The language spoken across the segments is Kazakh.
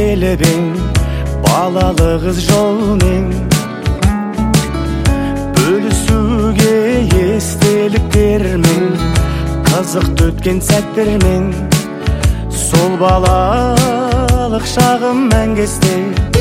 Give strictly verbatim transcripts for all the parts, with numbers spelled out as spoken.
келебең балалық ыз жолмен, бөлісуге естеліктермен, қызықты өткен сәттермен, сол балалық шағым мәңгесте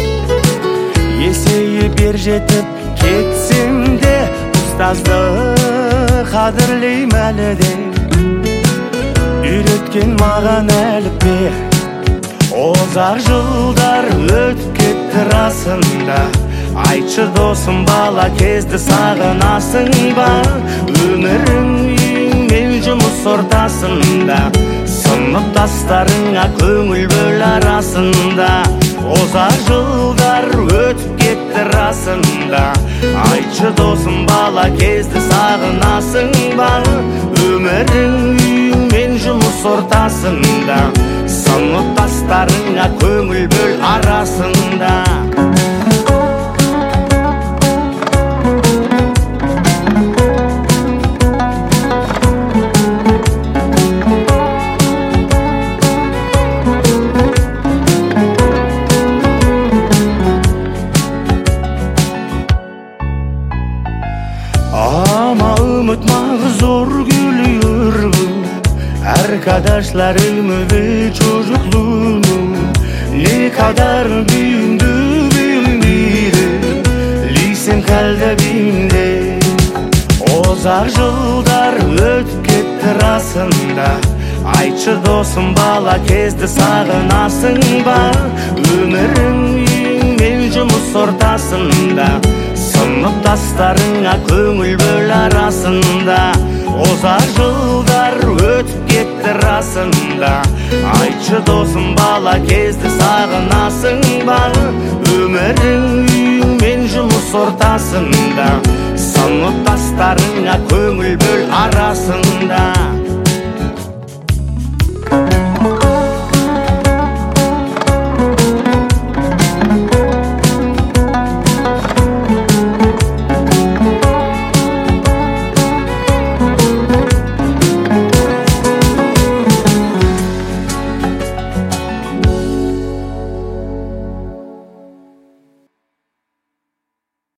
есейіп ер жетіп кетсем де, ұстазды қадірлейм әлі де. Үйреткен маған әліппе, озар жылдар өтіп кетті расында. Айтшы досым, бала кезді сағынасың ба? Өмірің үйің мен жұмыс ортасында, сыныптастарыңа көңіл бөл арасында. Озар жылдар өтіп кетті расында. Айтшы досым, бала кезді сағынасың ба? Өмірің үйің мен жұмыс ортасында, сыныптастарыңа көңіл бөл арасында. Ama unutmak zor gülüyor bu. Arkadaşlarımı ve çocukluğumu, ne kadar büyüdü bilmedi. Lisem kalbimde, ozar yıllar ötüp ketті расында. Айтшы досым, бала кезді сағынасың ба? Өмірің үйің мен жұмыс ортасында, сыныптастарыңа көңіл бөл арасында. Озар жылдар өтіп кетті расында. Айтшы досым, бала кезді сағынасың ба? Өмірің үйің мен жұмыс ортасында, сыныптастарыңа көңіл бөл арасында.